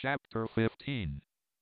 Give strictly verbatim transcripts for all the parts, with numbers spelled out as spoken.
Chapter fifteen.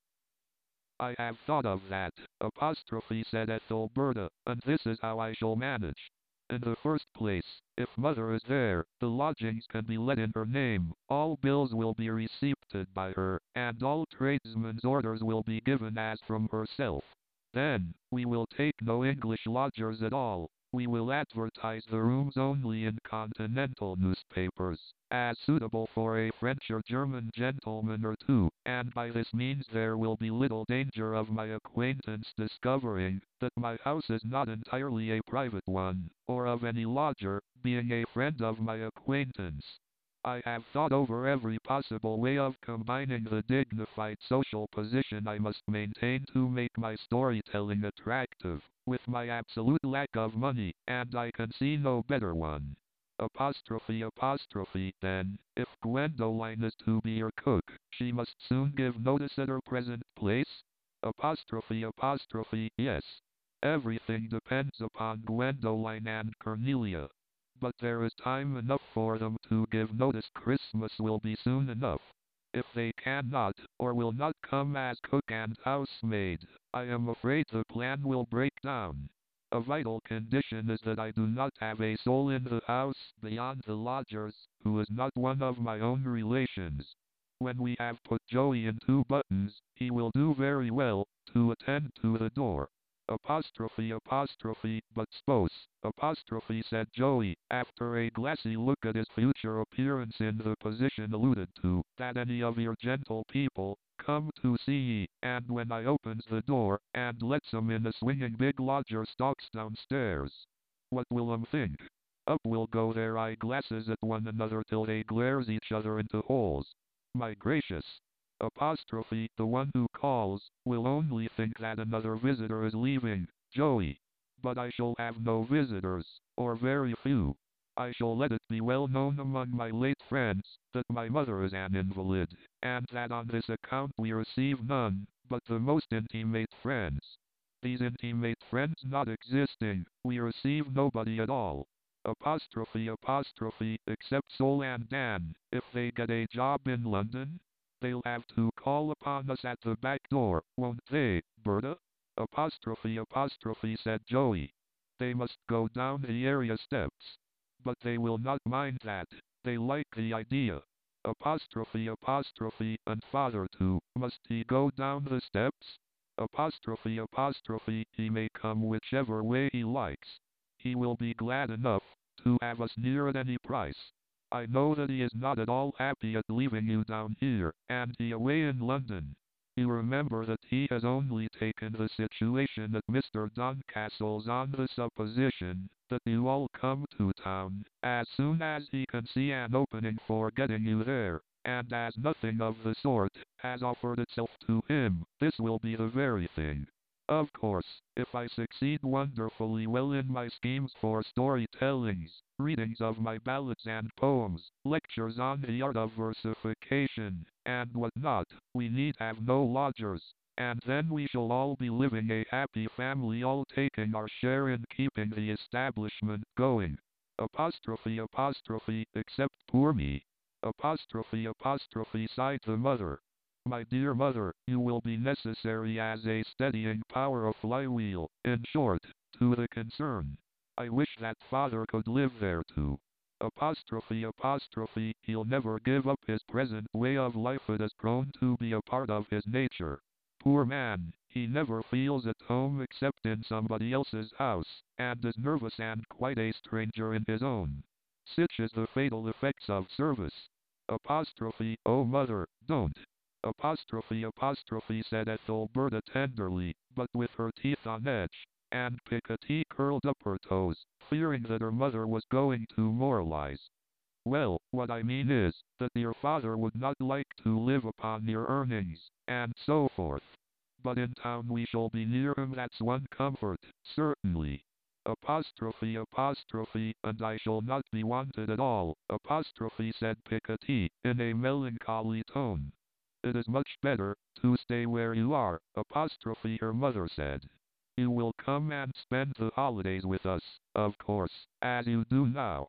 I have thought of that, apostrophe said Ethelberta, and this is how I shall manage. In the first place, if mother is there, the lodgings can be let in her name, all bills will be receipted by her, and all tradesmen's orders will be given as from herself. Then, we will take no English lodgers at all. We will advertise the rooms only in continental newspapers, as suitable for a French or German gentleman or two, and by this means there will be little danger of my acquaintance discovering that my house is not entirely a private one, or of any lodger being a friend of my acquaintance. I have thought over every possible way of combining the dignified social position I must maintain to make my storytelling attractive, with my absolute lack of money, and I can see no better one. Apostrophe apostrophe, then, if Gwendoline is to be your cook, she must soon give notice at her present place? Apostrophe apostrophe, yes. Everything depends upon Gwendoline and Cornelia. But there is time enough for them to give notice. Christmas will be soon enough. If they cannot, or will not come as cook and housemaid, I am afraid the plan will break down. A vital condition is that I do not have a soul in the house, beyond the lodgers, who is not one of my own relations. When we have put Joey in two buttons, he will do very well to attend to the door. Apostrophe apostrophe, but suppose, apostrophe said Joey, after a glassy look at his future appearance in the position alluded to, that any of your gentle people come to see ye, and when I opens the door, and lets 'em in a swinging big lodger stalks downstairs. What will 'em think? Up will go their eyeglasses at one another till they glares each other into holes. My gracious! Apostrophe, the one who calls, will only think that another visitor is leaving, Joey. But I shall have no visitors, or very few. I shall let it be well known among my late friends, that my mother is an invalid, and that on this account we receive none, but the most intimate friends. These intimate friends not existing, we receive nobody at all. Apostrophe apostrophe, except Sol and Dan, if they get a job in London. They'll have to call upon us at the back door, won't they, Berta? Apostrophe apostrophe said Joey. They must go down the area steps. But they will not mind that. They like the idea. Apostrophe apostrophe, and father too, must he go down the steps? Apostrophe apostrophe, he may come whichever way he likes. He will be glad enough to have us near at any price. I know that he is not at all happy at leaving you down here, and he away in London. You remember that he has only taken the situation at Mister Doncastle's on the supposition that you all come to town as soon as he can see an opening for getting you there, and as nothing of the sort has offered itself to him, this will be the very thing. Of course, if I succeed wonderfully well in my schemes for storytellings, readings of my ballads and poems, lectures on the art of versification, and what not, we need have no lodgers, and then we shall all be living a happy family, all taking our share in keeping the establishment going. Apostrophe apostrophe, except poor me. Apostrophe apostrophe sighed the mother. My dear mother, you will be necessary as a steadying power, a flywheel, in short, to the concern. I wish that father could live there too. Apostrophe apostrophe, he'll never give up his present way of life. It has grown to be a part of his nature. Poor man, he never feels at home except in somebody else's house, and is nervous and quite a stranger in his own. Such is the fatal effects of service. Apostrophe, oh mother, don't. Apostrophe apostrophe said Ethelberta tenderly, but with her teeth on edge, and Picotee curled up her toes, fearing that her mother was going to moralize. Well, what I mean is, that your father would not like to live upon your earnings, and so forth. But in town we shall be near him, that's one comfort, certainly. Apostrophe apostrophe, and I shall not be wanted at all, apostrophe said Picotee, in a melancholy tone. It is much better to stay where you are, apostrophe her mother said. You will come and spend the holidays with us, of course, as you do now.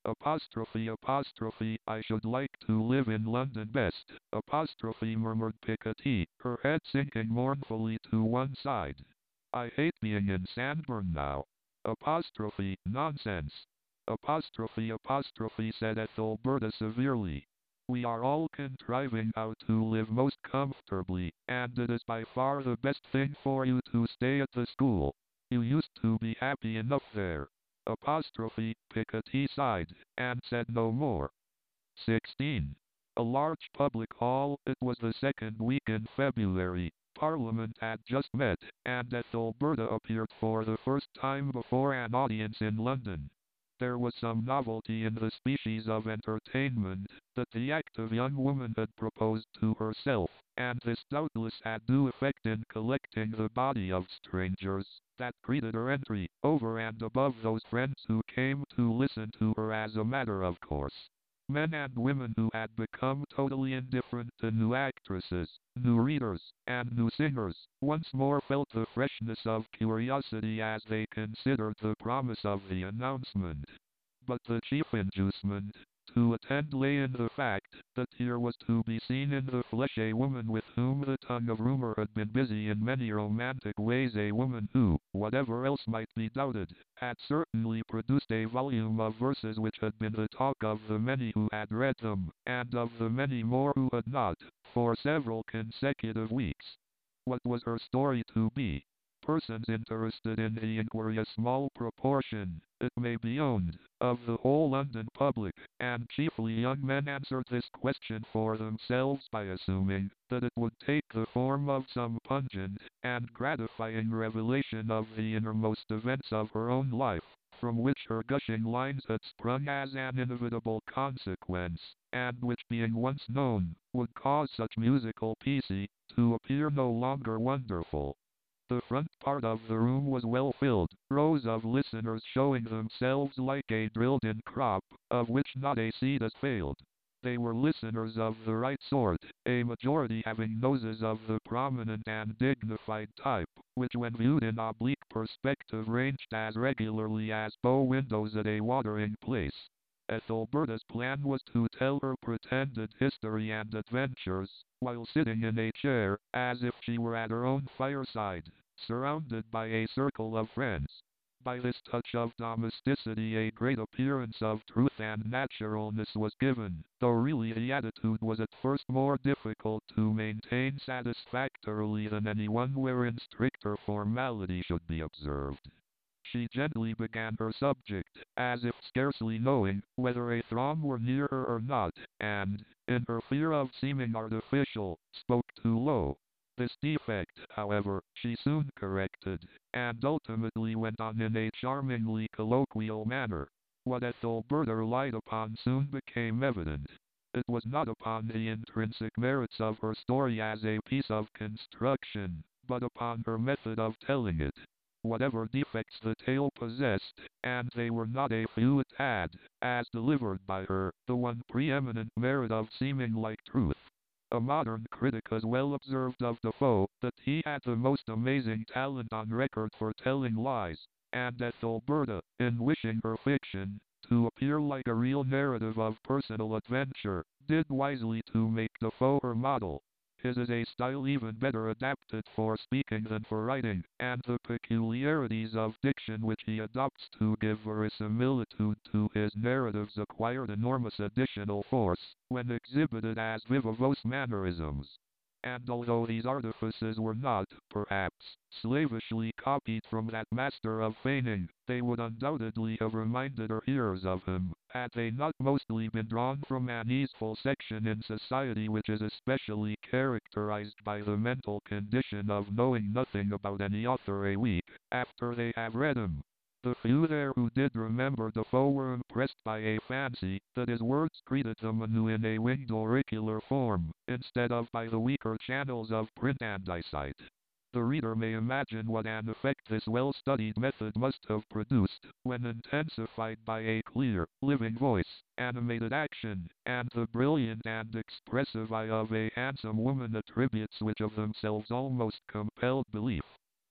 Apostrophe apostrophe I should like to live in London best. Apostrophe murmured Piketty, her head sinking mournfully to one side. I hate being in Sandburn now. Apostrophe nonsense. Apostrophe apostrophe said Ethelberta severely. We are all contriving how to live most comfortably, and it is by far the best thing for you to stay at the school. You used to be happy enough there. Apostrophe Piketty sighed, and said no more. sixteen. A large public hall. It was the second week in February. Parliament had just met, and Ethelberta appeared for the first time before an audience in London. There was some novelty in the species of entertainment that the active young woman had proposed to herself, and this doubtless had due effect in collecting the body of strangers that greeted her entry, over and above those friends who came to listen to her as a matter of course. Men and women who had become totally indifferent to new actresses, new readers, and new singers, once more felt the freshness of curiosity as they considered the promise of the announcement. But the chief inducement to attend lay in the fact that here was to be seen in the flesh a woman with whom the tongue of rumor had been busy in many romantic ways, a woman who, whatever else might be doubted, had certainly produced a volume of verses which had been the talk of the many who had read them, and of the many more who had not, for several consecutive weeks. What was her story to be? Persons interested in the inquiry, a small proportion, it may be owned, of the whole London public, and chiefly young men, answered this question for themselves by assuming that it would take the form of some pungent and gratifying revelation of the innermost events of her own life, from which her gushing lines had sprung as an inevitable consequence, and which, being once known, would cause such musical piece to appear no longer wonderful. The front part of the room was well filled, rows of listeners showing themselves like a drilled-in crop, of which not a seed has failed. They were listeners of the right sort, a majority having noses of the prominent and dignified type, which when viewed in oblique perspective ranged as regularly as bow windows at a watering place. Ethelberta's plan was to tell her pretended history and adventures, while sitting in a chair, as if she were at her own fireside, surrounded by a circle of friends. By this touch of domesticity a great appearance of truth and naturalness was given, though really the attitude was at first more difficult to maintain satisfactorily than any one wherein stricter formality should be observed. She gently began her subject, as if scarcely knowing whether a throng were near her or not, and, in her fear of seeming artificial, spoke too low. This defect, however, she soon corrected, and ultimately went on in a charmingly colloquial manner. What Ethelberta relied upon soon became evident. It was not upon the intrinsic merits of her story as a piece of construction, but upon her method of telling it. Whatever defects the tale possessed, and they were not a few, it had, as delivered by her, the one preeminent merit of seeming like truth. A modern critic has well observed of Defoe that he had the most amazing talent on record for telling lies, and Ethelberta, in wishing her fiction to appear like a real narrative of personal adventure, did wisely to make Defoe her model. His is a style even better adapted for speaking than for writing, and the peculiarities of diction which he adopts to give verisimilitude to his narratives acquired enormous additional force when exhibited as vivacious mannerisms. And although these artifices were not, perhaps, slavishly copied from that master of feigning, they would undoubtedly have reminded her hearers of him, had they not mostly been drawn from an easeful section in society which is especially characterized by the mental condition of knowing nothing about any author a week after they have read him. The few there who did remember Defoe were impressed by a fancy that his words greeted them anew in a winged auricular form, instead of by the weaker channels of print and eyesight. The reader may imagine what an effect this well-studied method must have produced, when intensified by a clear, living voice, animated action, and the brilliant and expressive eye of a handsome woman, attributes which of themselves almost compelled belief.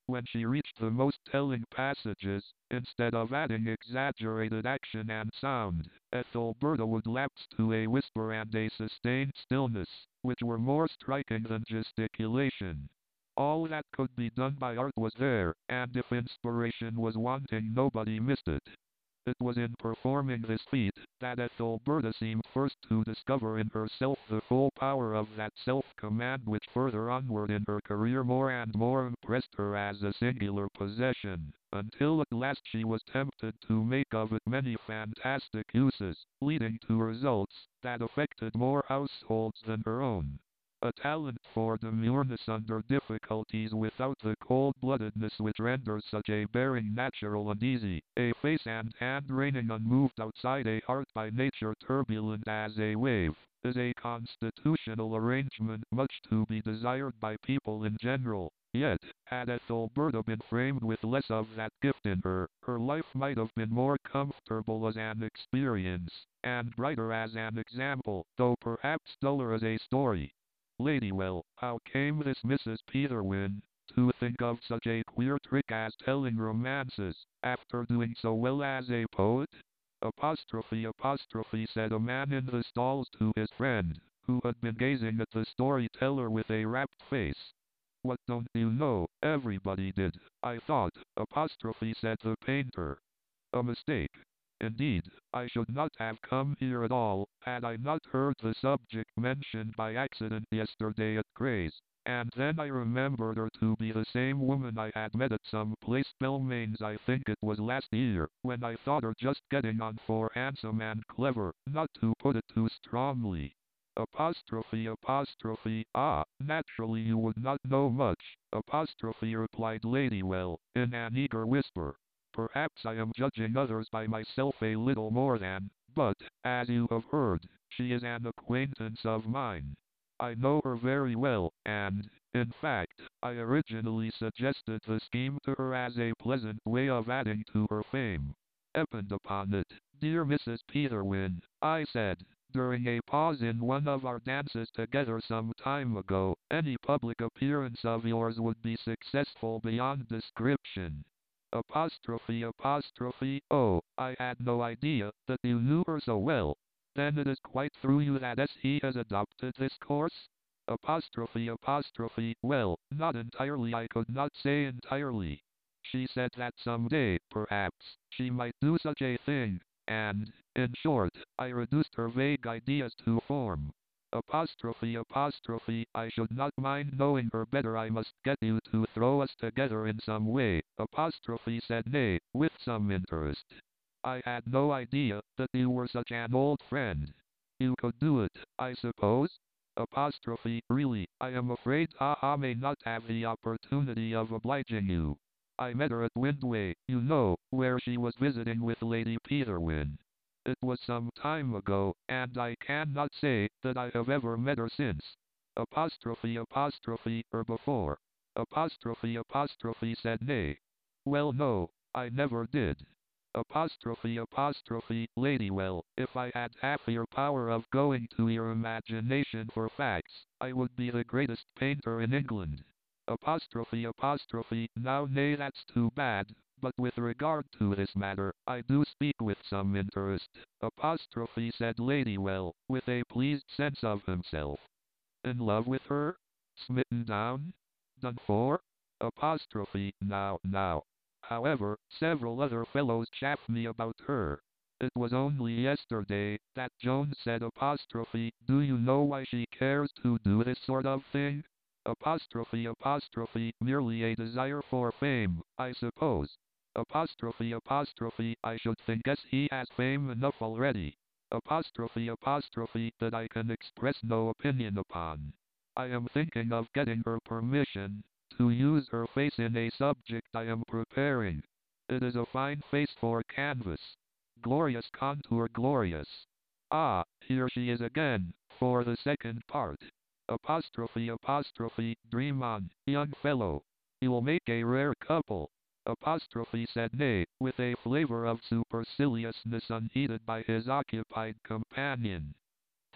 When she reached the most telling passages, instead of adding exaggerated action and sound, Ethelberta would lapse to a whisper and a sustained stillness, which were more striking than gesticulation. All that could be done by art was there, and if inspiration was wanting, nobody missed it. It was in performing this feat that Ethelberta seemed first to discover in herself the full power of that self-command which further onward in her career more and more impressed her as a singular possession, until at last she was tempted to make of it many fantastic uses, leading to results that affected more households than her own. A talent for demureness under difficulties without the cold-bloodedness which renders such a bearing natural and easy, a face and hand reigning unmoved outside a heart by nature turbulent as a wave, is a constitutional arrangement much to be desired by people in general. Yet, had Ethelberta been framed with less of that gift in her, her life might have been more comfortable as an experience, and brighter as an example, though perhaps duller as a story. Ladywell, how came this Missus Peterwin to think of such a queer trick as telling romances, after doing so well as a poet? Apostrophe apostrophe said a man in the stalls to his friend, who had been gazing at the storyteller with a rapt face. What don't you know, everybody did, I thought, apostrophe said the painter. A mistake. Indeed, I should not have come here at all, had I not heard the subject mentioned by accident yesterday at Gray's, and then I remembered her to be the same woman I had met at some place Belmains I think it was last year, when I thought her just getting on for handsome and clever, not to put it too strongly. Apostrophe apostrophe, ah, naturally you would not know much, apostrophe replied Ladywell, in an eager whisper. Perhaps I am judging others by myself a little more than, but, as you have heard, she is an acquaintance of mine. I know her very well, and, in fact, I originally suggested the scheme to her as a pleasant way of adding to her fame. Depend upon it, dear Missus Peterwin, I said, during a pause in one of our dances together some time ago, any public appearance of yours would be successful beyond description. Apostrophe apostrophe, oh, I had no idea that you knew her so well. Then it is quite through you that S he has adopted this course? Apostrophe apostrophe, well, not entirely, I could not say entirely. She said that someday, perhaps, she might do such a thing, and, in short, I reduced her vague ideas to form. Apostrophe apostrophe, I should not mind knowing her better, I must get you to throw us together in some way. Apostrophe said nay, with some interest. I had no idea that you were such an old friend. You could do it, I suppose? Apostrophe, really, I am afraid Haha may not have the opportunity of obliging you. I met her at Windway, you know, where she was visiting with Lady Peterwin. It was some time ago, and I cannot say that I have ever met her since. Apostrophe apostrophe, or before. Apostrophe apostrophe said nay. Well no, I never did. Apostrophe apostrophe, Ladywell, if I had half your power of going to your imagination for facts, I would be the greatest painter in England. Apostrophe apostrophe, now nay that's too bad, but with regard to this matter, I do speak with some interest. Apostrophe said Ladywell, with a pleased sense of himself. In love with her? Smitten down? Done for? Apostrophe, now, now. However, several other fellows chaff me about her. It was only yesterday that Jones said apostrophe, do you know why she cares to do this sort of thing? Apostrophe apostrophe, merely a desire for fame, I suppose. Apostrophe apostrophe, I should think S he has fame enough already. Apostrophe apostrophe, that I can express no opinion upon. I am thinking of getting her permission to use her face in a subject I am preparing. It is a fine face for canvas. Glorious contour, glorious. Ah, here she is again, for the second part. Apostrophe apostrophe, dream on, young fellow. You'll make a rare couple. Apostrophe said nay, with a flavor of superciliousness unheeded by his occupied companion.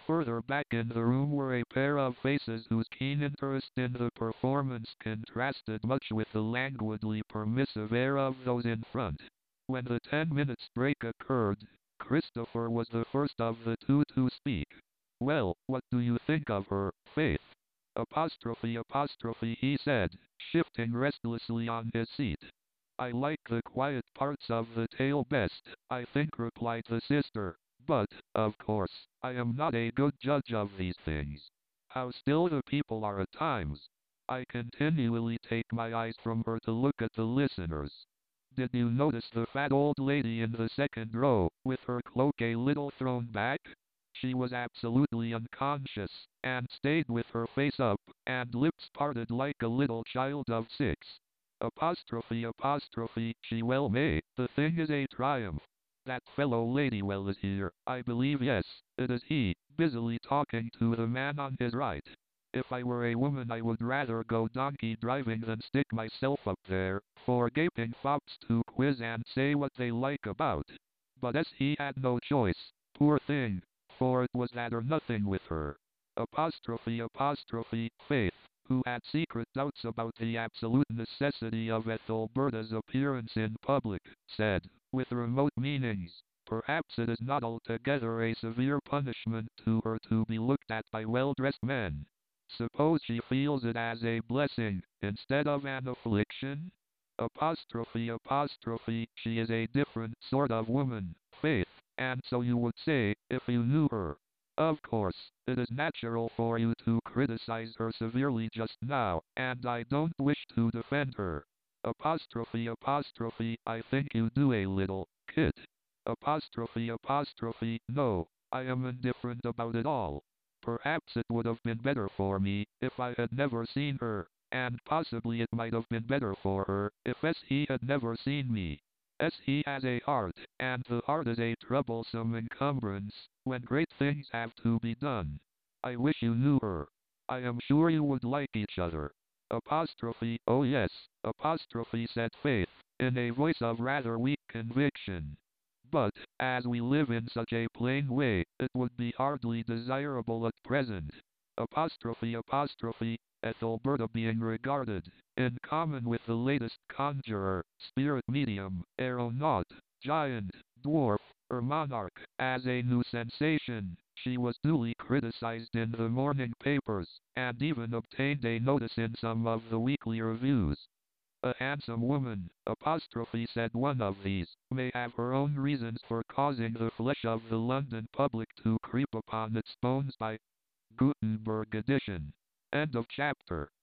Further back in the room were a pair of faces whose keen interest in the performance contrasted much with the languidly permissive air of those in front. When the ten minutes break occurred, Christopher was the first of the two to speak. "Well, what do you think of her, Faith?" Apostrophe apostrophe he said, shifting restlessly on his seat. "I like the quiet parts of the tale best, I think," replied the sister. "But, of course, I am not a good judge of these things. How still the people are at times! I continually take my eyes from her to look at the listeners. Did you notice the fat old lady in the second row, with her cloak a little thrown back? She was absolutely unconscious, and stayed with her face up, and lips parted like a little child of six. Apostrophe apostrophe she well may, the thing is a triumph. That fellow Ladywell is here, I believe. Yes, it is he, busily talking to the man on his right. If I were a woman I would rather go donkey driving than stick myself up there, for gaping fops to quiz and say what they like about. But as he had no choice, poor thing, for it was that or nothing with her. Apostrophe apostrophe Faith, who had secret doubts about the absolute necessity of Ethelberta's appearance in public, said, with remote meanings, "Perhaps it is not altogether a severe punishment to her to be looked at by well-dressed men. Suppose she feels it as a blessing, instead of an affliction? Apostrophe apostrophe she is a different sort of woman, Faith, and so you would say, if you knew her. Of course, it is natural for you to criticize her severely just now, and I don't wish to defend her. Apostrophe apostrophe I think you do a little, Kit. Apostrophe apostrophe no, I am indifferent about it all. Perhaps it would have been better for me if I had never seen her, and possibly it might have been better for her if S he had never seen me. S he has a heart, and the heart is a troublesome encumbrance when great things have to be done. I wish you knew her. I am sure you would like each other." Apostrophe oh yes, apostrophe said Faith, in a voice of rather weak conviction. "But, as we live in such a plain way, it would be hardly desirable at present." Apostrophe apostrophe Ethelberta being regarded, in common with the latest conjurer, spirit medium, aeronaut, giant, dwarf, or monarch, as a new sensation, she was duly criticized in the morning papers, and even obtained a notice in some of the weekly reviews. "A handsome woman," apostrophe said one of these, "may have her own reasons for causing the flesh of the London public to creep upon its bones by Gutenberg edition." End of chapter.